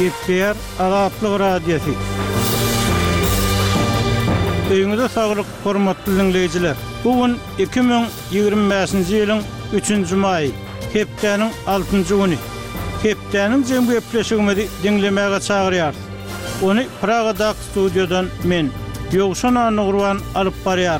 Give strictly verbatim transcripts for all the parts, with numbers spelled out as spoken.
Gepler Azatlyk Radiosu. Öýüňizde saglyk, hormatly dinleýijiler. Bugün iki bin ýygrimi beşinji ýylyň üçünji maýy, hepdeniň altynjy güni. Hepdeniň jemgy gepleşigini dinlemäge çagyrýar. Onu Pragadak studiodan men Ýogşan Anugurwan alyp barýar.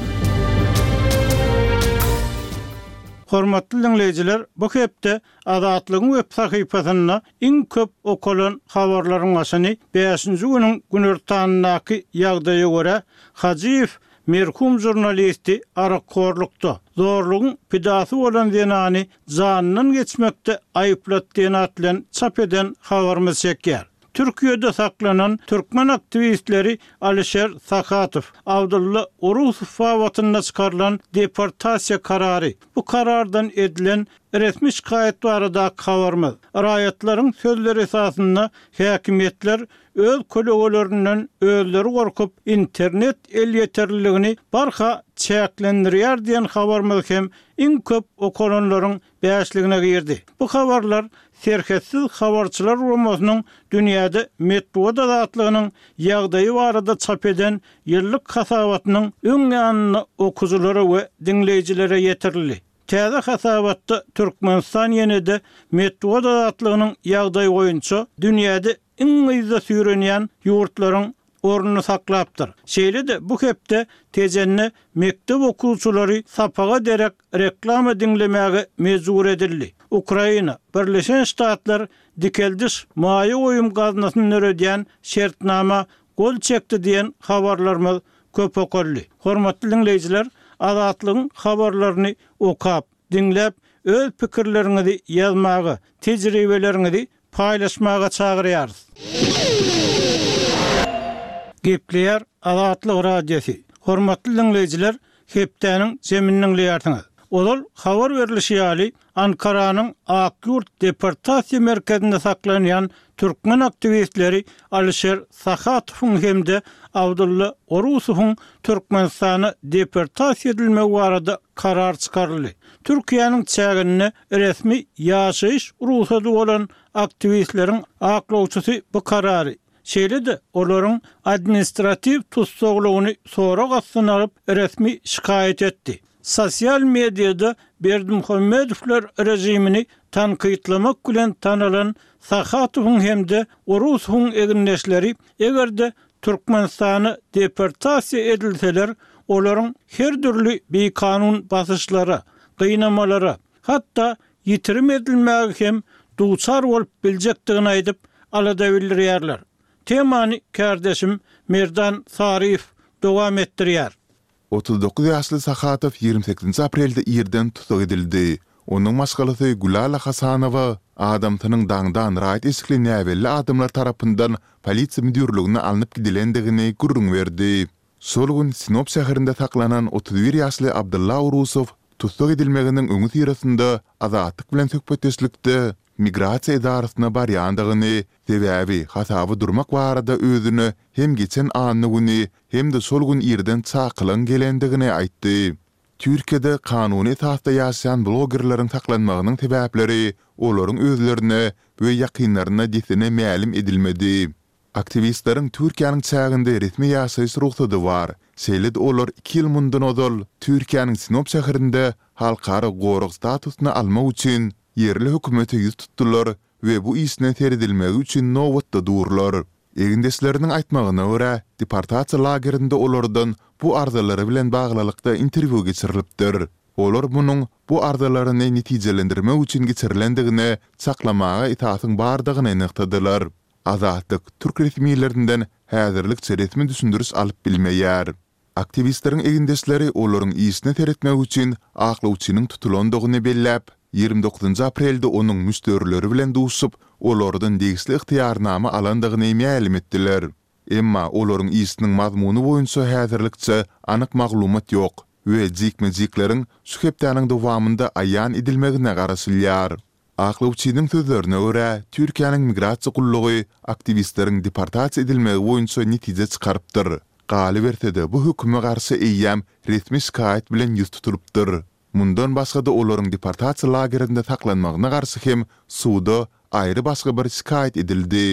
Hormatly dinleýijiler, bu hepde Azatlygyň web sahypasyna iň köp okulan habarlaryň başyny beşinji güniň günertanyndaky ýagdaýa görä Hajiýew merhum jurnalisti arakorlukda zorlugyň pidasy bolan zenany janynyň geçmekde aýyplatdygyny atlan çap eden habarmy çekýär. Türkiýede saklanan Türkmen aktivistleri Alisher Sakhatov, Abdulla Orusov fawatyna çykarlan deportasiýa karary. Bu karardan edilen resmi şikayet barada habarmy. Raýatlaryň sözleri esasynda häkimetler öz kolegalarinden özleri gorkup internet el yeterliligini barha çäklendirýär diýen habarmy hem iň köp okulanlaryň beýasligine girdi. Bu habarlar serhetsiz habarçylar romasynyň dünýäde metbuat azatlygynyň ýagdaýy barada çap eden ýyllyk hasabatynyň öň ýanyny okujulara we dinleýijilere ýetirli. Täze hasabatda Türkmenistan ýene-de metbuat azatlygynyň ýagdaýy boýunça dünýäde iň ýyza süýrenýän ýurtlaryň ornuny saklapdyr. Şeýle-de bu hepde tejenne mektep okuwçylary sapaga derek reklama dinlemäge mejbur edildi. Ukraina, Birleşen Ştatlar dikeldiş maýy oýum gaznasyny öredýän şertnama gol çekdi diýen habarlarymyz köp okully. Hormatly dinleýijiler, Azatlygyň habarlaryny okap, dinläp, öz pikirleriňizi ýazmagy, tejribeleriňizi paýlaşmaga çagyrýarys. Gepler Azatlyk Radiosu. Hormatly dinleýijiler, hepdeniň jeminiň ýartyňyz. Olal habar berilişi ýaly Ankaranyň Akyurt deportasiýa merkezinde saklanýan Türkmen aktivistleri Alisher Sakhatowyň hemde Abdulla Orusowyň Türkmenistana deportasiýa edilmegi barada karar çykaryldy. Türkiýanyň çägine resmi ýaşaýyş ruhsatly bolan aktivistleriň aklawçysy bu karary şeýle-de olaryň administrativ tutsaglygyny sonra gassyn alyp resmi şikayet etdi. Sosial mediada Berdimuhammedowler rejimini tanqytlamak bilen tanalan Sakhatowyň hemde Orusowyň eginleşleri egerde Türkmenistana deportasiýa edilseler, olaryň her türlü beýkanun basyşlara, gynamalara, hatda ýitirim edilmäge hem duçar bolup biljekdigini aýdyp alada bildirýärler. Temany kardeşim Merdan Sarif dowam etdirýär. otuz dokuz ýaşly Sakhatow ýygrimi sekizinji aprelde ýerden tutuk edildi. Onuň maşgalasy Gulala Hasanowa adamtynyň daňdan raýat eşikli näwelli adamlar tarapyndan polisiýa müdürligine alınıp gidilendigini gurrun berdi. Şol gün Sinop şäherinde saklanan otuz bir ýaşly Abdulla Orusow tutuk edilmeginiň öňü tirasynda azatlyk bilen söhbetleşlikde migrasiýa idarasyna barýandygyny, sebäbi hasaby durmak barada özüni hem geçen anyny güni hem de şol gün ýerden çakylan gelendigini aýtdy. Türkiýede kanuny esasda ýaşaýan blogerlaryň saklanmagynyň sebäpleri olaryň özlerine we ýakynlaryna disine mälim edilmedi. Aktivistleriň Türkiýanyň çäginde resmi ýaşaýyş ruhsaty bar. Şeýle-de olar iki ýyl mundan odal Türkiýanyň Sinop şäherinde halkara goruk statusyny almak üçin yerli hökümete ýüz tutdular we bu işine teredilmegi üçin nowatda durlar. Egindeşleriniň aýtmagyna görä, deportasiýa lagerinde olardan bu arzalary bilen baglylykda interwiu geçirilipdir. Olar munyň bu arzalaryny netijelendirmek üçin geçirilendigine saklamaga itaatyn bardygyny enektadylar. Azatlyk türk resmiýetlerinden häzirlik resmi düşündürüş alyp bilmeýär. Aktivistleriň egindeşleri olaryň işine teretmek üçin aklawçynyň tutulandygyny belläp, ýygrimi dokuzunji aprelde onuň müstörleri bilen duşup, olardan degisli ihtiýarnama alandygyny mälim etdiler. Emma olaryň işiniň mazmuny boýunça häzirlikçe anyk maglumat ýok we jikme-jikleriň şu hepdeniň dowamında aýan edilmegine garaşylýar. Aklawçynyň sözlerine görä, Türkiýanyň migrasiýa gullugy aktivistleriň deportasiýa edilmegi boýunça netije çykarypdyr. Galy berse-de bu höküme garşy eýýäm resmi şikayet bilen ýüz tutulypdyr. Mundan başga da olaryň deportasiýa lagerinde saklanmagyna garşy hem suwda aýry başga bir şikayet edildi.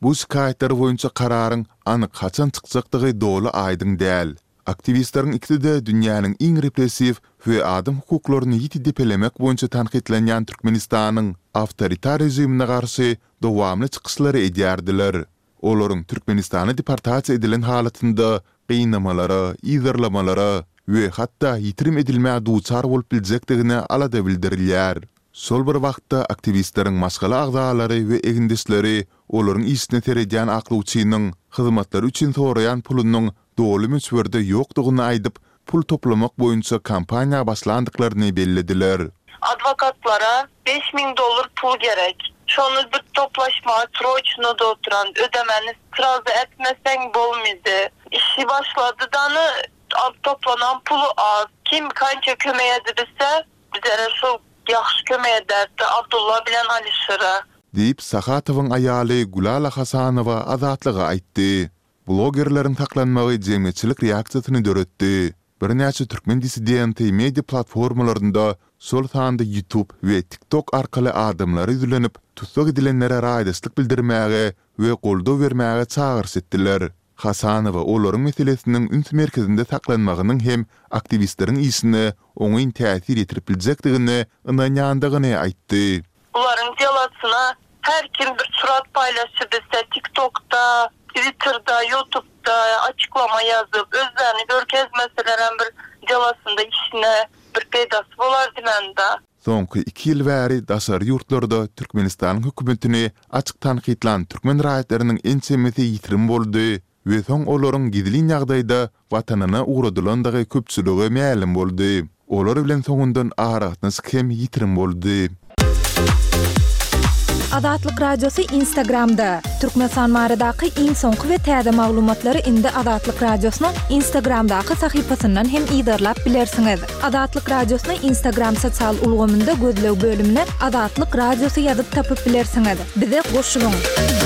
Bu şikayetler boyunca kararın anık haçan çıkacaktığı doğru aydın değil. Aktivistlerin ikisi de dünyanın en repressiv ve adam hukuklarını yitidipelemek boyunca tanqidlenen Türkmenistan'ın avtoritar rejimine karşı devamlı çıkışları ediyardılar. Olorun Türkmenistan'a deportasiya edilen halatında qıynamalara, izarlamalara ve hatta yitirim edilmeye duçar bolup bilecekdigine alada bildirilýär. Sol bir wagtda aktivistlerin maskala agzaları ve egindisleri olorun isine teredýän aklyçynyň hyzmatlary üçin sorayan pulunyň dolu müsberde ýokdugyny aýdyp pul toplamak boyunca kampanya başlandyklaryny bellediler. Advokatlara beş bin dolar pul gerek. Şonu bir toplaşma, troçunu da oturan, ödemeniz sırada etmesen bolmaydı. İşi başladı danı toplanan pulu az. Kim kança kömeğe edilse bizlere şu yaxşı kömeğe ederdi. Abdullah bilen Alişir'e. Deyip Sakhatov'un ayalı Gulala Hasanova azatlığa aýtdy. Blogerlerin taklanmagy jemgyýetçilik reaksiýasyny döretdi. Bir näçe türkmen dissidenti media platformalarynda sol sanda YouTube ve TikTok arkaly adamlar üzülenip tutsak edilenlere raýdyslyk bildirmäge we goldaw bermäge çağırş etdiler. Hasanova olaryň meselesiniň üns merkezinde saklanmagynyň hem aktivistleriň isine oňaýyn täsir ýetirip biljekdigini ynanýandygyny aýtdy. Uların dialatsına her kim bir surat paylaşır bilse TikTok'ta, Twitter'da, YouTube'da açıklama yazıp özlerini görkezmeselerin bir dialasında işine bir peydası bolar dimende. Soňky iki ýyl bäri daşar ýurtlarda Türkmenistanyň hökümetini açyk tanqidlan türkmen raýatlarynyň ençemesi ýitirim boldy we soň olaryň gizli ýagdaýda watanyna uğradylandygy köpçüligi ma'lum boldy. Olar bilen soňundan aratnys hem ýitirim boldy. Adatlyk radiosu Instagram'da. Türkmenistan maradaky iň soňky we täze maglumatlary indi Adatlyk radiosynyň Instagramdaky sahypasyndan hem ýydarlap bilersiňiz. Adatlyk radiosyny Instagram sosial ulgamynda gözlew bölümine Adatlyk radiosu ýazyp tapyp bilersiňiz. Bize goşulyň.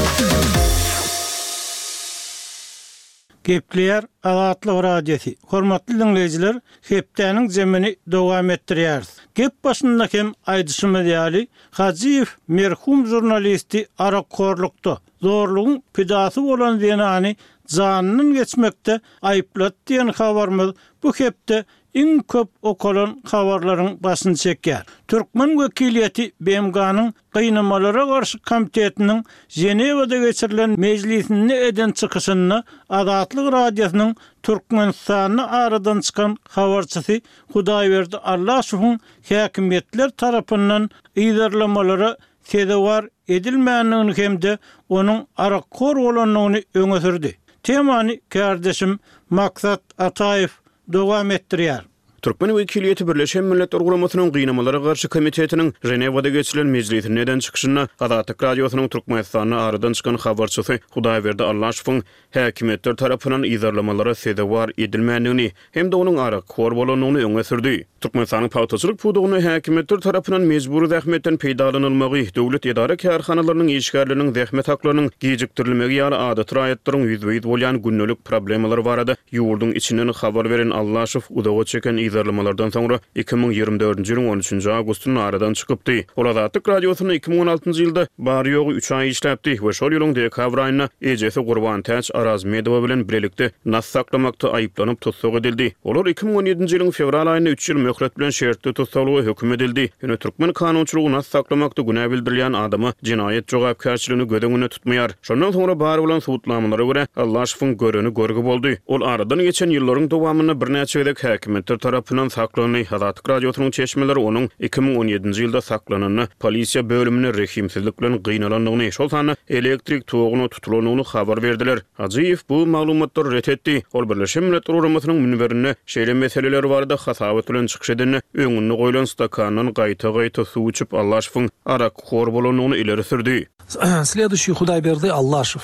Gepleýär Adatlyk radiosu. Hormatly dinleýijiler, hepdeniň jemini dowam etdirýär. Gep başynda hem aýdyşymy diýäli, Hajiýew merhum jurnalisti arakorlukda zorlugyň pidasy bolan zenany janynyň geçmekde aýplatdy diýen habarmy bu hepde iň köp okalan habarlaryň başyny çekýär. Türkmen wekiliýeti B M G'nyň qıynamalara garşy komitetiniň Jenewada geçirilen mejlisinde eden çykyşyny Adatlyk radiosynyň Türkmenistany aradan çykan habarçysy Hudaýberdi Allaşowyň häkimetler tarapyndan ýydarlamalara sebäp edilmänligini hemde onuň arakor bolanyny öňe sürdi. Temany kardeşim Maksat Ataýew dowam etdirýär. Türkmen Wekiliýeti Birleşen Milletler Guramasynyň Gynamalara garşy komitetiniň Jenewada geçirilen mejlisinde eden çykyşyna Adatlyk radiosynyň Türkmenistany aradan çykan habarçysy Hudaýberdi Allaşowyň häkimetler tarapyndan ýydarlamalara sebäp edilmänligini hem de onuň arakor bolanyny öňe sürdi. Türkmenistanyň pawtaçylyk pudugyny häkimetler tarapyndan mejburi zähmetden peýdalanylmagy, döwlet edara karhanalarynyň işgärleriniň zähmet haklarynyň gejikdirilmegi ýaly adat raýatlaryň ýüzbeýid bolýan günnelik problemler barada ýurdun içinden habar beren Allaşow udaga çeken ýydarlamalardan soňra iki ming ýygrimi dörtünji ýylyň on üçünji awgustyny aradan çykypdy. Ol Adatlyk radiosyny iki ming on altynjy ýylda bary ýogy üç ay işläpdi we şol ýylyň dekabr aýyna ejesi Gurban Täç Arazmedowa bilen birlikde nas saklamakda aýyplanyp tutsak edildi. Olar iki ming on ýedinji ýylyň fevral aýyna üç ýyl möhlet bilen şertli tutsalygy hökm edildi. Ýöne türkmen kanunçylygy nas saklamakda günä bildirilýän adamy jinaýet jogapkärçiligini gödeňine tutmaýar. Şondan soňra bary bolan suwutlamalaryna görä Allaşowyň göreni görgi boldy. Ol aradan geçen ýyllaryň dowamyny bir näçe edek häkimetler tarapyndan saklanyny Adatlyk radiosynyň çeşmeleri onuň iki ming on ýedinji ýylda saklananyny polisiýa bölümine rehimsizlik bilen gynananyny, şol sany elektrik toguny tutulanyny habar berdiler. Hajiýew bu maglumatları ret etdi. Ol Birleşen Milletler Guramasynyň münberine şeýle meseleler barada hasabat bilen çykyş edeni öňüne goýulan stakandan gaýta-gaýta suw içip Allaşowyň arakor bolanyny ileri sürdi. Следующий Hudaýberdi Allaşow.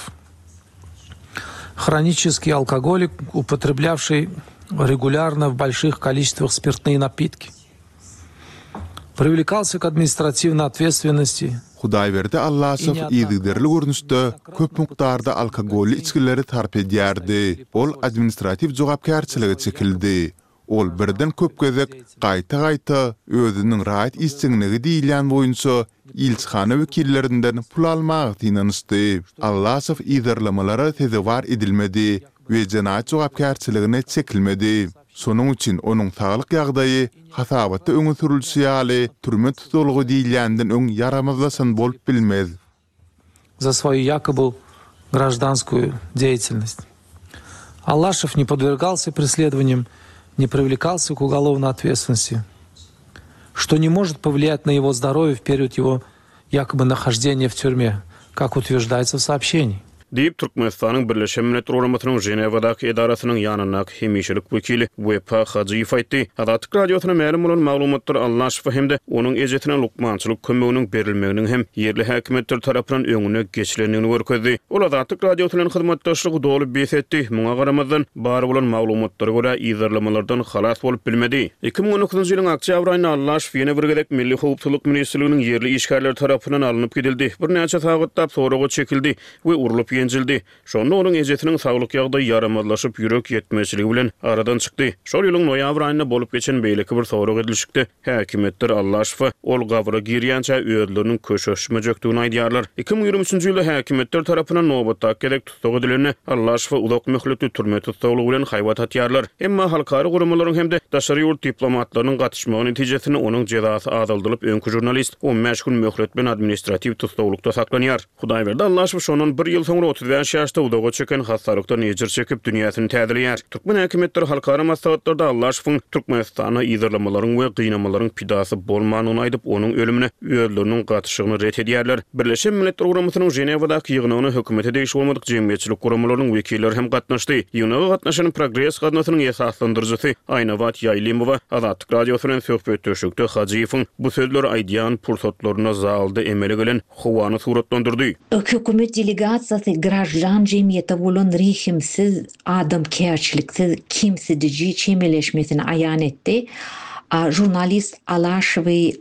Хронический алкоголик, употреблявший регулярно в больших количествах спиртные напитки. Привлекался к административной ответственности. Hudaýberdi Allaşow ýygyderli görnüşde köp miktarda alkogolli içkileri tarp edýärdi. Ol administrativ jogapkärçiligi çekildi. ol birden köp gezek gaýta-gaýta özüniň rahat isçiňligi diýilýän boýunça ilçhana wekillerinden pul almagy tinanysty. Allasow ýerlamalara tezewar edilmedi we janaat jogapkärçiligine çekilmedi. Sonuň üçin onuň saglyk ýagdaýy hasabatda öňe sürülse ýaly türme tutulgy diýilýänden öň yaramazlasyn bolup bilmez. За свою якобы гражданскую деятельность. Аллашев не подвергался преследованиям, не привлекался к уголовной ответственности, что не может повлиять на его здоровье в период его якобы нахождения в тюрьме, как утверждается в сообщении. Deyip Türkmenistan'ın Birleşen Milletler Uramatının Jenevadaki edarasının yanınak hemişilik vekili Wepa Hacıyev aýtdy. Adatyk radiosuna ma'lum bolan maglumatlar Allaşew hemde onun ejetine lukmançylyk kömeginiň berilmeginiň hem yerli häkimetler tarapyndan öňüne geçilendigini görkezdi. Ol Adatyk radiosynyň hyzmatdaşlygy dolup besetdi. Muňa garamazdan bary bolan maglumatlara görä ýerlamalardan halas bolup bilmedi. iki bin on dokuzunçy ýylyň oktýabr aýynda Allaşew ýene bir gezek Milli Howpçylyk Ministrliginiň yerli işgärler tarapyndan alınıp gidildi. Bir näçe sagatda soraga çekildi we urulyp Genjildi. Şonda onun ejetiniň saglyk ýagdaýy yaramazlaşyp ýürek ýetmezligi bilen aradan çykdy. Şol ýylyň noýabr aýynda bolup geçen beýleki bir sorag edilişikde häkimetler Allaşew ol gawra girýänçä öýdleriniň köşeşmejekdigini aýdýarlar. iki bin ýigirme üçinçi ýylda häkimetler tarapyndan nobatda gerek tutsak edilen Allaşew uzak möhletli türme tutsagyly bilen haýbat atýarlar. Emma halkary gurumalaryň hemde daşary ýurt diplomatlarynyň gatnaşmagy netijesinde onun jezasy azaldylyp öňkü jurnalist on beş gün möhlet bilen administrativ tutsagylykda saklanýar. Hudaý berdi Allaşew şonun bir ýyl soňra otuz beş ýaşda udaga çeken hasarlykdan ejir çekip dünýäsini täzelýär. Türkmen häkimetleri halkara maslahatlarda Allaşewiň Türkmenistana ýyzarlamalaryň we gynamalaryň pidasy bolmanyny aýdyp onuň ölümine öýdleriniň gatyşygyny ret edýärler. Birleşen Milletler Uramatynın Jenevadaky ýygynyna hökümete degişli bolmadyk jemgyýetçilik guramalarynyň wekilleri hem gatnaşdy. Ýygyna gatnaşan Progress gatnaşynyň esaslandyrjysy Aynawat Ýaýlymowa Adatyk radiosynyň söhbet döşükde Hacıyewiň bu sözleri aýdýan pursatlaryna zaldy emele gelen howany suratlandyrdy. Hökümet delegatsiýasy grajdan jemgyýete bolan rehimsiz, adamkärçiliksiz, kimsedici çemeleşmesini aýan etdi. Jurnalist Allaşewy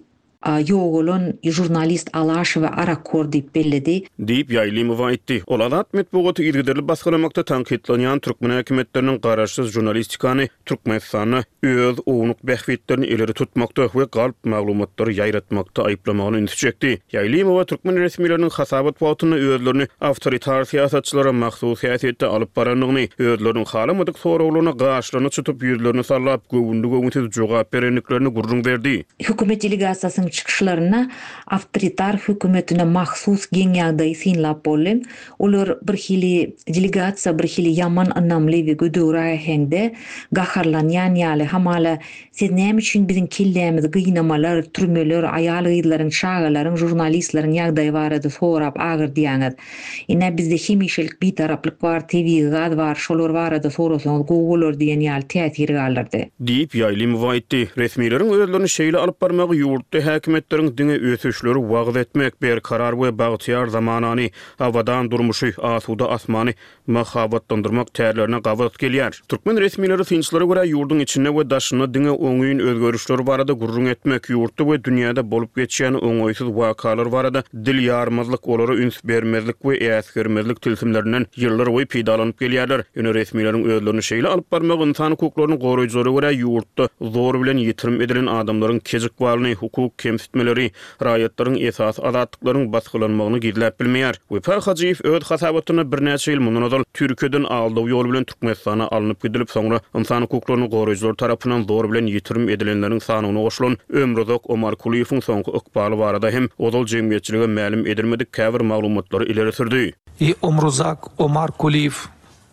ýogulan jurnalist Allaşewy arakor diýip belledi. Diýip Ýaýlymowa aýtdy. Ol adat metbugaty ýergiderli baskalamakda tankitlenýän türkmen häkimetleriniň garaşsyz jurnalistikany Türkmenistana öz ownuq bähwetlerini ileri tutmakda we galp maglumatlary ýaýratmakda aýplamagyny üntüjekdi. Ýaýlymowa türkmen resmiýetleriniň hasabat wagtyny özlerini awtoritar siýasatçylara mahsus häsiýetde alyp baranlygyny, özleriniň halamadyk sorawlaryna gaşlaryny tutup ýerlerini sallap göwünde-göwünde jogap berenliklerini gurrun berdi. Hökümet delegatsiýasynyň çıkışlarına avtoritar hökümetine mahsus geň ýagdaý synlap bolan. Olar bir hili delegasiýa bir hili yaman anamly we gödöwra hende gaharlanýan ýaly hamala siz näme üçin biziň killeýimiz gynamalar, türmeler, aýal gyzlaryň, şagalaryň, jurnalistleriň ýagdaýy barada sorap agyr diýäňiz. Ine bizde hemişelik bir taraplyk bar, tebigat bar, şolar barada sorasaňyz gowalar diýen ýaly täsir galardy. Diýip Ýaýlymowa aýtdy. Resmiýetlerin özlerini şeýle alyp barmagy ýurtda häkimetlerin diňe ösüşleri wagt etmek ber karar we bagtyar zamanany hawadan durmuşy asuda asmany mahabatlandyrmak täýerlerine gawat gelýär. Türkmen resmiýetleri synçylary görä ýurdun içinde we daşyna diňe oňuýun özgörüşleri barada gurrun etmek ýurtda we dünýäde bolup geçýän oňoýsuz wakalar barada dil ýarmazlyk, olara üns bermezlik we äsgermezlik tilsimlerinden ýyllar boýy peýdalanyp gelýärler. Ýöne resmiýetlerin özlerini şeýle alyp barmak insan hukuklaryny goraýjylary görä ýurtda zor bilen ýitirim edilen adamlaryň kejik walyny hukuk kemsitmeleri, raýatlaryň esas azatlyklaryň baskylanmagyny gizläp bilmeýär. Wepa Hacıyew öz hasabatyny bir näçe ýyl mundan ozal Türkiýeden aldyw ýol bilen Türkmenistana alınıp gidilip soňra insan hukuklaryny goraýjylar tarapyndan zor bilen ýitirim edilenleriň sanyny goşulan Ömrüzok Omar Kuliýewiň soňky ykbaly barada hem ozal jemgyýetçilige ma'lum edilmedik käbir maglumatlary ileri sürdi. И Омрузак Омар Кулиев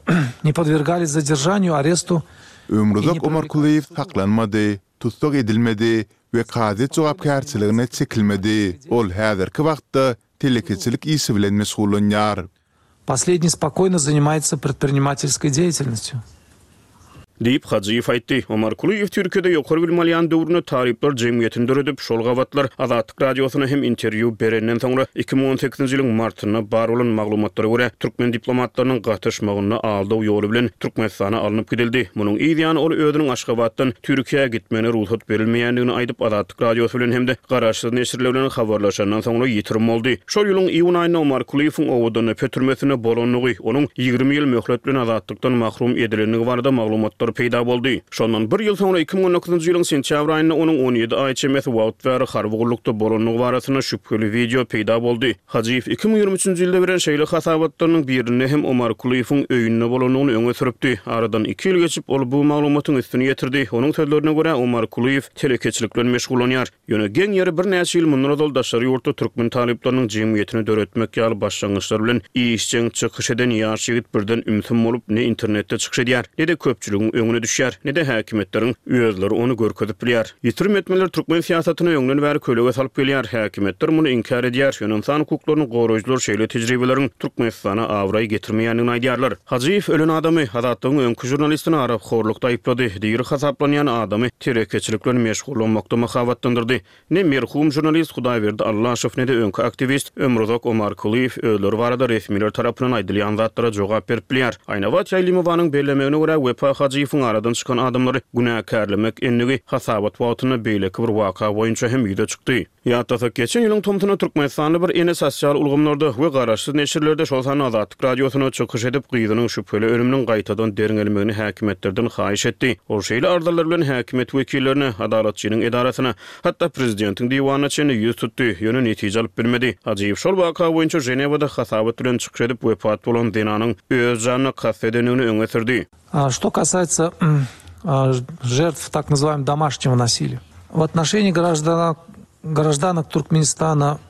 не подвергались задержанию, аресту. Ömrüzok Omar Kuliýew saklanmady, tutsak edilmedi we gazyet jogapkärçiligine çekilmedi. Ol häzirki wagtda telekeçilik isi bilen mesullanýar. Последний спокойно занимается предпринимательской деятельностью. Diýip Hacıyew aýtdy. Omar Kuliýew Türkiýede ýokary bilmelýän döwrüne taryplar jemgyýetinde öredip şol gawatlar Adatyk radiosyna hem interwýu berenden soňra iki bin on sekizinçi ýylyň martyna bar bolan maglumatlara görä türkmen diplomatlarynyň gatnaşmagyna aldyw ýoly bilen Türkmenistana alınıp gidildi. Munyň ýa-da ol özüniň Aşgabatdan Türkiýeye gitmegine ruhsat berilmeýändigini aýdyp Adatyk radiosy bilen hemde garaşsyz neşirler bilen habarlaşandan soňra ýitirim boldy. Şol ýylyň iýun aýynda Omar Kuliýewiň owudyny petirmesine bolanlygy, onuň ýygrimi ýyl möhlet bilen azatlykdan mahrum edilenligi barada maglumatlar ýazmalar peýda boldy. Şondan bir ýyl soňra iki bin on dokuzynjy ýylyň sentýabr aýynda onuň on ýedi aý çemesi wagt we harwygulykda bolanlygy barasyna şüpheli video peýda boldy. Hajiýew iki bin ýygrimi üçünjy ýylda beren şeýle hasabatlarynyň birini hem Omar Kuliýewiň öýünde bolanyny öňe süripdi. Aradan iki ýyl geçip ol bu maglumatyň üstüne ýetirdi. Onuň sözlerine görä Omar Kuliýew telekeçilik bilen meşgul bolýar. Ýöne geň ýeri bir näçe ýyl mundan yoldaşlary ýurtda türkmen talyplarynyň jemgyýetini döretmek ýaly başlangyçlar bilen işçiň çykyş eden ýaş ýigit birden ümsüm bolup ne internetde çykyş edýär, ne de köpçüligiň öňüne düşýär, ne de häkimetleriň öýleri onu görkezip bilýär. Ýitirim etmeler türkmen siýasatyny öňünden bäri kölege salyp gelýär. Häkimetler muny inkar edýär. Ýöne insan hukuklaryny goraýjylar şeýle tejribeleriň Türkmenistana awray getirmeýänini aýdýarlar. Hajiýew ölen adamy hadatlygyň öňkü jurnalistini arap horlukda aýplady. Diýeri hasaplanýan adamy terekeçilik bilen meşgul bolmakda mahabatlandyrdy. Ne merhum jurnalist Hudaýberdi Allaşow ne de öňkü aktivist Ömrozok Omar Kuliýew öýleri barada resmiler tarapyndan aýdylýan zatlara jogap berip bilýär. Aýnabat Ýaýlymowanyň bellemegine görä Wepa Hajiýewiň aradan çykan adamlary günäkärlemek ennigi hasabat wagtyna beýleki bir waka boýunça hem ýüze çykdy. Ýa-da geçen ýylyň tomtuny Türkmenistanda bir ene sosial ulgamlarda we garaşsyz neşirlerde şol sany Azatlyk radiosyna çykyş edip gyýdynyň şüpheli ölüminiň gaýtadan deriňelmegini häkimetlerden haýyş etdi. Ol şeýle ardalar bilen häkimet wekillerini, adalatçynyň edarasyna, hatda prezidentiň diýwanyna çenli ýüz tutdy. Ýöne netije alyp bilmedi. Hajiýew şol waka boýunça Женевада hasabat bilen çykyş edip wepat bolan denanyň öz janyny kassedenini öňe sürdi. Что касается жертв так называемого домашнего насилия. В отношении граждан, гражданок Туркменистана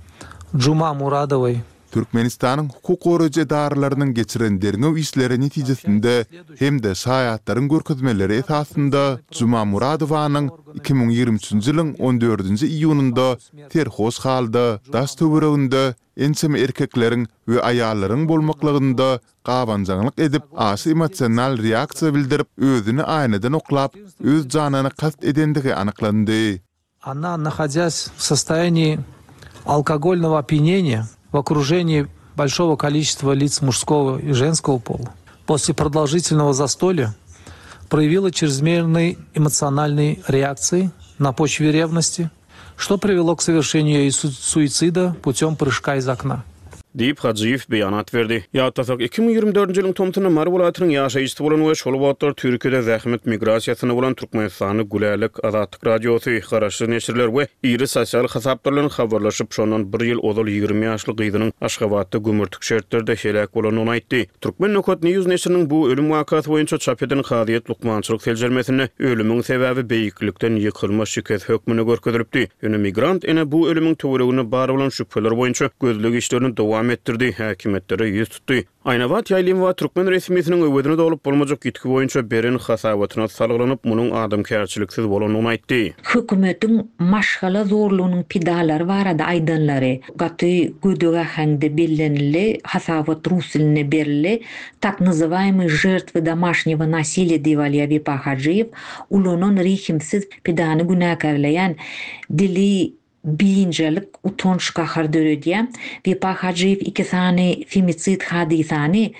Джума Мурадовой Türkmenistanyň hukuk goraýjy edaralarynyň geçirenlerine işleri netijesinde hem de şaýatlaryň görkezmeleri esasında Juma Muradowanyň iki bin ýygrimi üçünjy ýylyň on dördünji iýununda terhos halda daş töwereginde ensemi erkekleriň we aýallaryň bolmaklygynda gabanjaglyk edip aşy emosional reaksiýa bildirip özüni aýnadan oklap öz janyny kast edendigi anyklandy. Она, находясь в состоянии алкогольного опьянения, в окружении большого количества лиц мужского и женского пола, после продолжительного застолья проявила чрезмерной эмоциональной реакции на почве ревности, что привело к совершению ею суицида путем прыжка из окна. Diýip Hajiýew beýanat berdi. Ýa-da iki bin ýygrimi dördünji ýylyň tomtuny Mar welatynyň ýaşaýjysy bolan we şol wagtlar Türkiýede zähmet migrasiýasyny bolan Türkmenistanyň Gülälik Azatlyk radiosy, garaşsyz neşirler we iri sosial hasaplarlaryň habarlaşyp şondan bir ýyl ozal ýygrimi ýaşly gyzynyň Aşgabatda gömürtük şertlerde helak bolanyny aýtdy. Türkmen Nökot News neşriniň bu ölüm wakasy boýunça çap eden Hadyýet Lukmançylyk seljermesini ölümiň sebäbi beýiklikden ýykylma şiket hökmüne görkezilipdi. Ýöne migrant ene bu ölümiň töweregine bar bolan şüpheler boýunça gözlük işlerini dowam etdirdi, häkimetlere ýüz tutdy. Aýnabat Ýaýlymowa türkmen resmiýetiniň öwedine dolup bolmajak gitki boýunça beren hasabatyna salgylanyp munyň adamkärçiliksiz bolanyny aýtdy. Hökümetiň maşgala zorlugynyň pidalary barada aýdanlary gaty gödöge hängde bellenili hasabat rusiline berildi. Так называемые жертвы домашнего насилия diýip Wepa Hajiýew ulanyň rihimsiz pidany günäkärleýän dili bilinçlik utanç kahar döredýär. Wepa Hajiýew iki sany femicid hadisany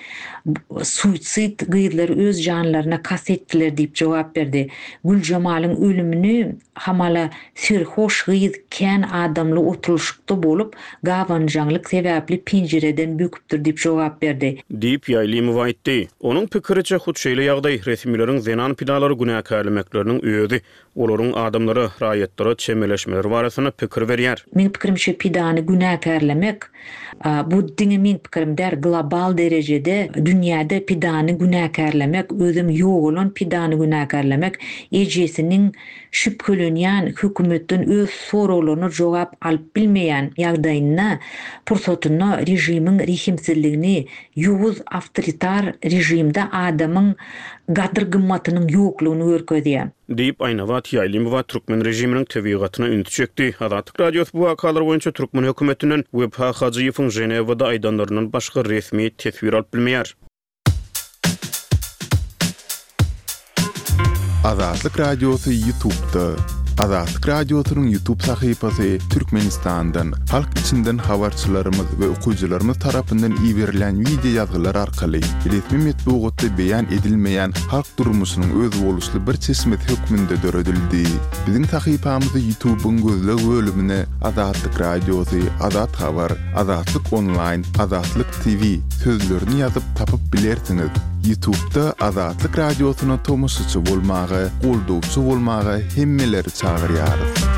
suicid gyýdylary öz janlaryna kast etdiler diýip jogap berdi. Güljamalyň ölümini hamala serhoş gyýd kän adamly oturuşykda bolup gawanjanglyk sebäpli penjereden böküpdir diýip jogap berdi. Diýip Ýaýlymowa aýtdy. Onuň pikiriçe hut şeýle ýagdaý resmiýetlerin zenan pidalary günäkärlemekleriniň öýüdi. Olaryň adamlary raýatlary çemeleşmeleri barasyna pikir berýär. Men pikirimçe pidany günäkärlemek bu diňe men pikirimde global derejede dünýäde pidany günäkärlemek, özüm ýok bolan pidany günäkärlemek ejesiniň şüphelenýän hökümetin öz sorawlaryna jogap alyp bilmeýän ýagdaýyna pursatyna rejimiň rihimsizligini, ýowuz awtoritar rejimde adamyň gadyrgynmatynyň ýoklugyny görkezýär. Diýip Aýnabat Ýaýlymowa türkmen rejiminiň tebigatyna ünt çekdi. Azatlyk radiosy bu wakalar boýunça türkmen hökümetinden Wepa Hajiýewiň Женевада aýdanlaryndan başga resmi tesbir alyp bilmeýär. Azatlyk radiosy YouTube'da. Azatlyk radiosynyň YouTube sahypasy Türkmenistandan, halk içinden habarçylarymyz we okuwçylarymyz tarapyndan iýerilen video ýazgylar arkaly resmi metbuatda beýan edilmeýän halk durmuşynyň öz boluşly bir çeşmet hökmünde döredildi. Biziň sahypamyzy YouTube'un gözleg bölümine Azatlyk radiosy, Azat habar, Azatlyk online, Azatlyk T V sözlerini ýazyp tapyp bilersiňiz. YouTube'da Azatlyk Radiosyna tomusçy bolmagy, goldupçy bolmagy hemmeleri çağırýar.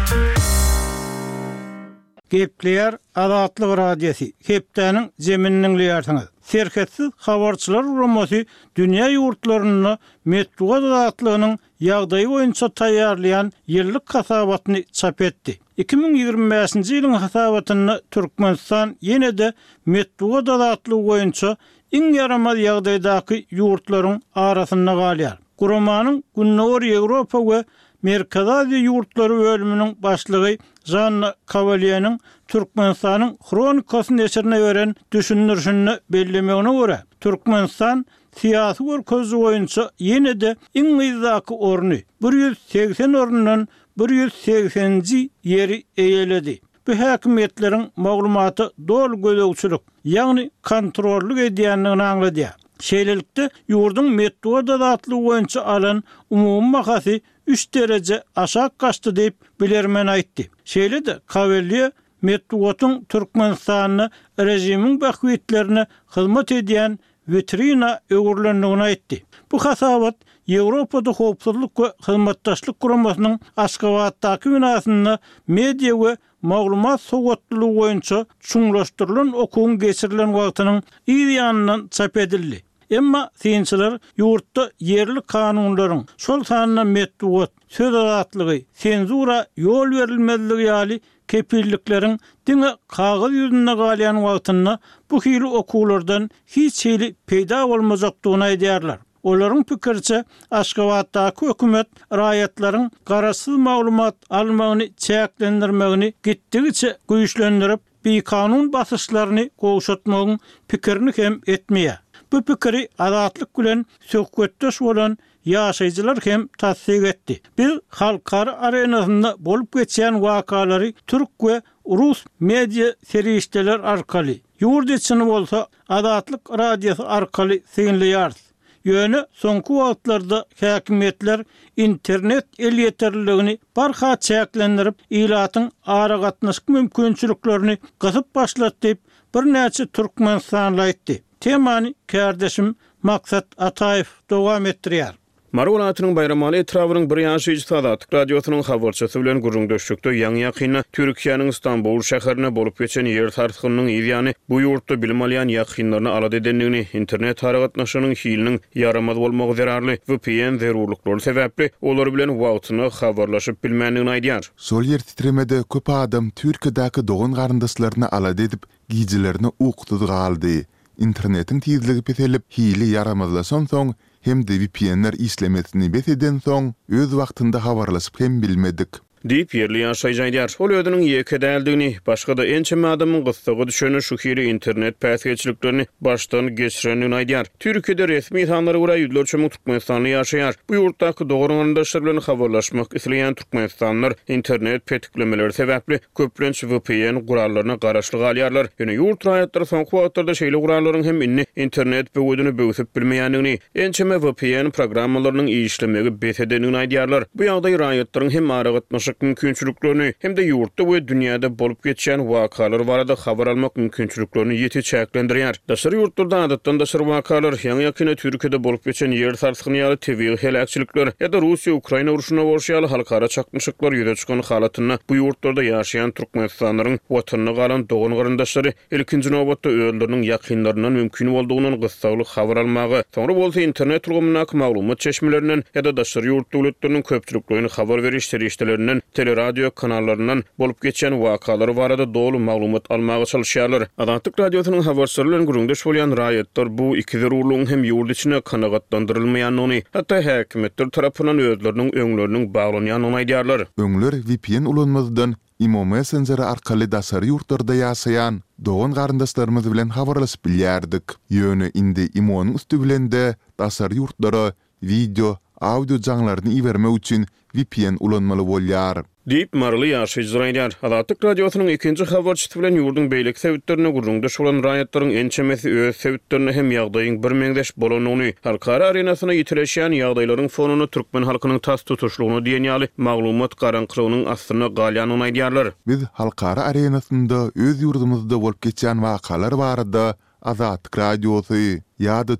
Gepleýär Azatlyk Radiosu. Hepdäniň jeminiň ýartyňy. Serketsiz habarçylar urumasy dünýä ýurtlaryny metbuat azatlygynyň ýagdaýy boýunça taýýarlayan ýyllyk hasabatyny çap etdi. iki bin ýigirme beşinji ýylyň hasabatyny Türkmenistan ýene-de metbuat azatlygy boýunça iň ýaramaz ýagdaýdaky ýurtlaryň arasynda galýar. Guramanyň Günnäwür Ýewropa we Merkez Aziýa ýurtlary bölüminiň başlygy Janna Kavalyenyň Türkmenistanyň kronikasyny eserine beren düşünürşini bellemegine görä, Türkmenistan siyasi görkezli boýunça ýene-de iň ýyzdaky orny bir yüz seksen ornundan bir yüz seksenji ýeri eýeledi. Bu häkimetleriň maglumaty dol gözegçilik, ýagny kontrollyk edýänligini aňladýar. Şeýlelikde ýurdun metbuat azatlygy boýunça alan umumy mahasy üç derece aşağı kaçtı diýip bilermen aýtdy. Şeýle-de Kavalye metbuatyň Türkmenistanyň rejimiň bahwitlerine hyzmat edýän vitrina öwürlendigini aýtdy. Bu hasabat Ýewropada howpsuzlyk we hyzmatdaşlyk guramasynyň Aşgabatdaky binasyny media we maglumat sowatlygy boýunça çuňlaşdyrylan okuň geçirilen wagtynyň ýa-ýanyndan çap edildi. Emma synçylar ýurtda yerli kanunlaryň şol sanyna metbuat, söz azatlygy, senzura ýol berilmezligi ýaly kepillikleriň diňe kagazy ýüzünde galýan wagtyny bu hili okuwlardan hiç hili peýda bolmajakdygyny aýdýarlar. Olaryň pikirçe Aşgabatdaky hökümet raýatlaryň garaşsyz maglumat almagyny çäklendirmegini gitdigiçe güýçlendirip, bir kanun basyşlaryny gowşatmagyň pikirini hem etmeýär. Bu pikiri azatlyk bilen söhbetdeş bolan ýaşaýjylar hem tasdik etdi. Biz halkara arenasynda bolup geçen wakalary türk we rus media serişdeler arkaly, ýurt içini bolsa Azatlyk Radiosu arkaly seňleýär. Ýöne soňky wagtlarda häkimetler internet el ýeterliligini barha çäklendirip, ilatyň ara gatnaşyk mümkinçiliklerini gasyp başlatdy diýip bir näçe Türkmenistanly aýtdy. Temany kardeşim Maksat Ataýew dowam etdirýär. Marwalatynyň bayramaly etrawynyň bir ýaşaýjy Azatlyk Radiosynyň habarçysy bilen gurrundaşykda ýaňy ýakyny Türkiýanyň Istanbul şäherine bolup geçen ýer tartygynyň ýa-ni bu ýurtda bilim alýan ýakynlaryny alad edenligini, internet haragatnaşynyň hiliniň ýaramaz bolmagy zerarly V P N zerurlyklary sebäpli olar bilen wagtyny habarlaşyp bilmänligini aýdýar. Sol ýer titremede köp adam Türkiýedaky dogan garyndaşlaryny alad edip, gijilerini uqtudy galdy. Internetin tizligi peselip, hili yaramazlasan soň hem de V P N'ler islemetini beteden soň öz wagtynda habarlaşyp hem bilmedik. Diýip ýerli ýaşaýjylar. Ol ödüniň ýeke däldigini, başga da ençeme adamyň gysgaty düşeni şu hili internet päsgeçiliklerini başdan geçirenini aýdýar. Türkiýede resmi sanlary görä ýüzlerçe Türkmenistanly ýaşaýar. Bu ýurtdaky dogry garyndaşlar bilen habarlaşmak isleýän Türkmenistanlylar internet petiklemeleri sebäpli köplenç V P N gurallaryna garaşly galýarlar. Ýöne ýurt raýatlary soňky wagtlarda şeýle gurallaryň hem inni internet böwedini böwsüp bilmeýänligini, ençeme V P N programmalarynyň işlemegi betedenini aýdýarlar. Bu ýagdaý raýatlaryň hem aragatnaşyk mümkinçiliklerini hem de ýurtda we dünýäde bolup geçen wakalar barada habar almak mümkinçiliklerini ýeti çäklendirýär. Daşary ýurtlarda adatdan daşary wakalar ýaňy ýakyny Türkiýede bolup geçen ýer tartygyny ýaly tebii helakçylikler ýa-da Russiýa-Ukraina uruşyna borçly halkara çakmyşyklar ýüze çykan halatyny bu ýurtlarda ýaşaýan Türkmenistanlaryň watanyna galan dogan garyndaşlary ilkinji nowatda özleriniň ýakynlarynyň mümkin boldugynyň gysgalyk habar almagy, soňra bolsa internet turgumyna maglumat çeşmelerinden ýa-da daşary ýurt döwletleriniň köpçüliklerini habar beriş serişdelerinden teleradio kanallarından bolup geçen wakalary barada dolu maglumat almagy çalışýarlar. Azatlyk Radiosynyň habarçylary bilen gurrundaş bolýan raýatlar bu iki zerurlygyň hem ýurt içine kanagatlandyrylmaýanyny, hatda häkimetler tarapyndan özleriniň öňleriniň baglanýanyny aýdýarlar. Öňler V P N ulanmazdan Imo Messenger arkaly daşary ýurtlarda ýaşaýan dogan garyndaşlarymyz bilen habarlaşyp bilýärdik. Ýöne indi Imonyň üstü bilen de daşary ýurtlara video, audio jaňlaryny ibermek üçin V P N ulanmaly bolýar. Diýip marly ýaşaýjylar aýdýar. Azatlyk Radiosynyň ikinji habarçysy bilen ýurdun beýlik sebäplerine gurrundaş bolan raýatlaryň ençemesi öz sebäplerini hem ýagdaýyň bir meňdeş bolanyny, halkara arenasyna ýitireşýän ýagdaýlaryň fonuny türkmen halkynyň tas tutuşlugyny diýen ýaly maglumat garanqlygynyň astyna galýanyny aýdýarlar. Biz halkara arenasynda öz ýurdumyzda bolup geçen wakalar barada Azatlyk Radiosy ýa-da Türk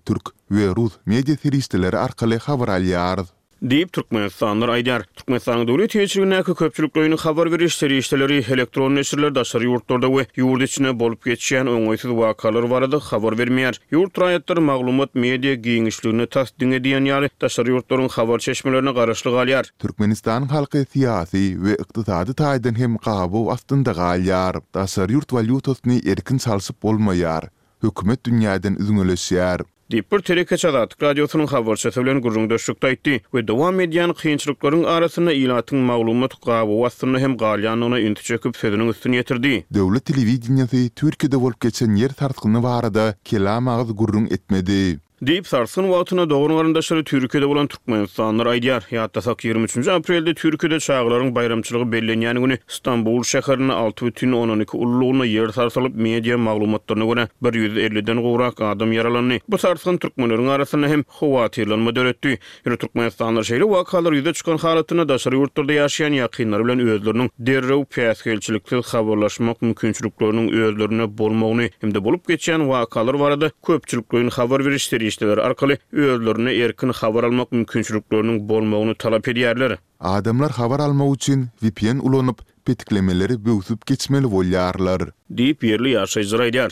we Rus media seristileri arkaly habar alýar. Diýip Türkmenistanlar aýdýar. Türkmenistanyň döwlet ýetirýänäki köpçülikleriniň habar beriş seriýetleri elektron neşirler daşary ýurtlarda we ýurt içine bolup geçýän öňöýsiz wakalar barada habar bermeýär. Ýurt raýatlar maglumat media giňişligini tasdiq edýän ýaly daşary ýurtlaryň habar çeşmelerine garaşlyk alýar. Türkmenistanyň halky syýasy we ykdysady taýdan hem gabu astynda galýar. Daşary ýurt valyutasyny erkin salsyp bolmaýar. Hökümet dünýäden üzüňeleşýär. Dipper Tereke Adatyk radiosynyň habarçysy bilen gurrundaşlykda aýtdy we dowam edýän kynçylyklaryň arasyna ilatyň maglumat gaby wastyny hem galýanyna ünti çöküp sözüniň üstüne ýetirdi. Döwlet telewizionyny Türkiýede bolup geçen ýer tartgyny barada kelam agyz gurrun etmedi. Diýip sarsyn wagtyna dogruň aryndaşary Türkiýede bolan Türkmenistanlar aýdýar. Ýatdasak ýygrimi üçinji aprelde Türkiýede çağlaryň bayramçylygy bellenýän güni Istanbul şäherine alty бүтүn onan iki ullugyna ýer sarsalyp media maglumatlaryna görä bir ýüz elliden gowrak adam yaralandy. Bu sarsyn türkmenleriň arasyna hem howatyrlanma döretdi. Ýöne Türkmenistanlar şeýle wakalar ýüze çykan halatyna daşary ýurtlarda ýaşaýan ýakynlar bilen özleriniň derrew päsgelçilikli habarlaşmak mümkinçilikleriniň özlerine bolmagyny hem de bolup geçýän wakalar barada köpçüliklerin habar berişleri işler arkaly özlerine erkin habar almak mümkinçilikleriniň bolmagyny talap edýärler. Adamlar habar almak üçin V P N ulanyp petiklemeleri böwsüp geçmeli bolýarlar. Diýip ýerli ýaşaýjylar aýdýar.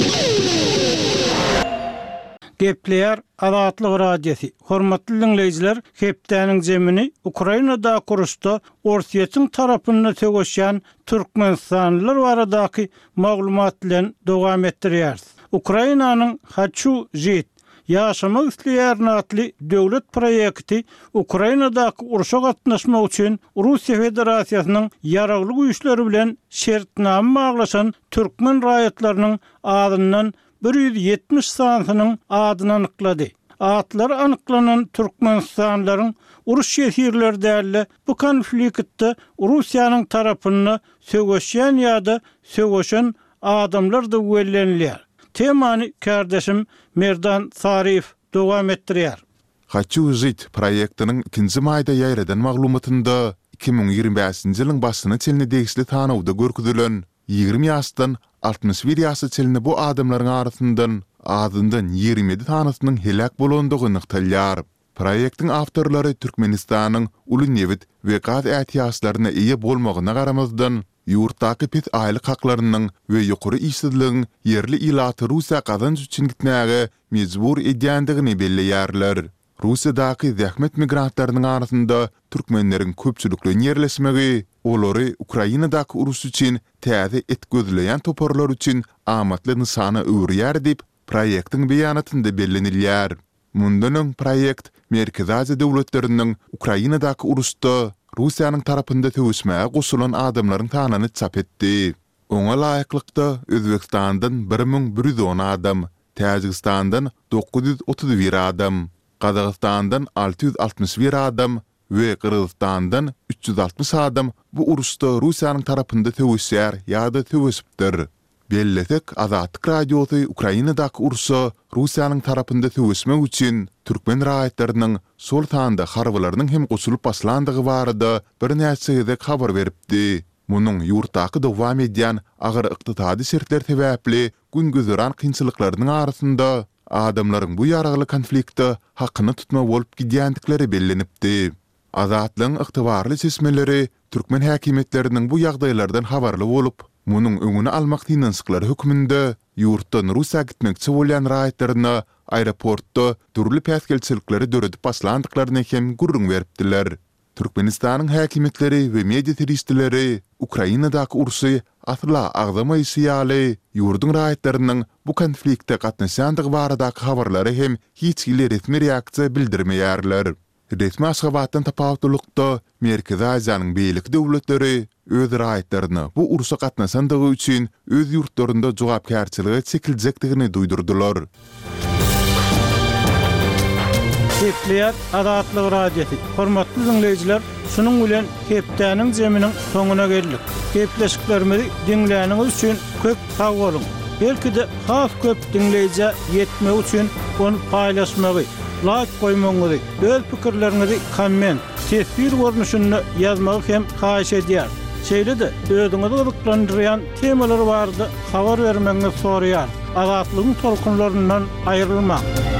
Gepleýär Azatlyk radiosi. Hormatly dinleýijiler, hepdäniň jemini Ukrainada kuruşda Orsiýetin tarapynda tögeşýän türkmenistanlylar baradaky maglumat bilen dowam etdirýär. Ukrainanyň Haçu Jit Yaşamak isleýär natly döwlet proýekti Ukrainadaky uruşa gatnaşmak üçin Russiýa Federasiýasynyň ýaragly güýçleri bilen şertname baglaşan türkmen raýatlarynyň adyndan bir ýüz ýetmiş sanynyň adyny anyklady. Atlar anyklanan türkmenistanlaryň uruş şehirlerdäle bu konfliktde Russiýanyň tarapyna sögeşýän ýa-da sögeşen adamlar da wellenýär. Temany kardeşim Merdan Sarif dowam etdirýär. Haçu Jit proýektiniň ikinji maýda ýaýradan maglumatynda iki ming ýygrimi beşinji ýylyň başyna çelini degisli tanawda görküdilen ýygrimi ýaşdan altmış bir ýaşa çelini bu adamlaryň arasyndan adyndan ýygrimi ýedi tanasynyň helak bolandygyny ýaýdylýar. Proýektiň awtorlary Türkmenistanyň uly newit we gaz ätiýaçlaryna eýe bolmagyna garamazdan ýurtdaky pet aýlyk haklarynyň we ýokary işsizligiň yerli ilaty Russiýa gazanç üçin gitmäge mejbur edýändigini belleýärler. Russiýadaky zähmet migrantlarynyň arasynda türkmenleriň köpçülikli yerleşmegi, olary Ukrainadaky uruş üçin täze et gözleýän toparlar üçin amatly nysana öwrýär diýip proýektiň beýanatynda bellenilýär. Mundan proýekt Merkezi Aziýa döwletleriniň Ukrainadaky uruşda Russiýanyň tarapynda töwüşmäge goşulan adamlaryň tanyny çap etdi. Oňa laýyklykda Özbekistandan bir ming bir ýüz on adam, Täjikistandan dokuz ýüz otuz bir adam, Kazakstandan alty ýüz altmış bir adam we Kyrgyzstandan üç ýüz altmış adam bu uruşda Russiýanyň tarapynda töwüşýär ýa-da töwüşipdir. Belletek Azatlyk radiosy Ukrainadaky uruşa Russiýanyň tarapynda töwüşmek üçin türkmen raýatlarynyň sol tanda harbylarynyň hem goşulyp başlandygy barada bir näçe gezek habar beripdi. Munyň ýurtdaky dowam edýän agyr ykdysady şertler sebäpli gün gözüren kynçylyklarynyň arasynda adamlaryň bu ýaragly konfliktde hakyny tutma bolup gidýändikleri bellenipdi. Azatlyň yktybarly sesmeleri türkmen häkimetleriniň bu ýagdaýlardan habarly bolup munyň öňüni almak tinançyklary hökmünde ýurtdan Russiýa gitmekçi bolýan raýatlaryna aeroportda turly päsgelçilikleri döredip başlandyklaryny hem gurrun beripdiler. Türkmenistanyň häkimetleri we media teristleri Ukrainadaky urusy atla agzamaýysy ýaly ýurdun raýatlarynyň bu konfliktde gatnaşandygy baradaky habarlary hem hiç ýyly resmi reaksiýa bildirmeýärler. Resmi aşgabatdan tapawdulykda Merkezi Aziýanyň beýlik döwletleri öz raýatlaryny bu urusy gatnaşandygy üçin öz ýurtlarynda jogapkärçiligi çekiljekdigini duýdurdylar. Gepleýär Azatlyk radiosi. Hormatly dinleýijiler, şunuň bilen hepdäniň jeminiň soňuna geldik. Gepleşiklerimizi dinläniňiz üçin köp sag bolun. Belki de has köp dinleýije ýetmek üçin onu paýlaşmagy, like goýmagy, öz pikirlerinizi komment, tesbir görnüşünde ýazmagy hem haýyş edýär. Şeýle de özüňizi gyzyklandyrýan temalar bardy habar bermeňizi soraýar. Azatlygyň tolkunlaryndan aýrylmak.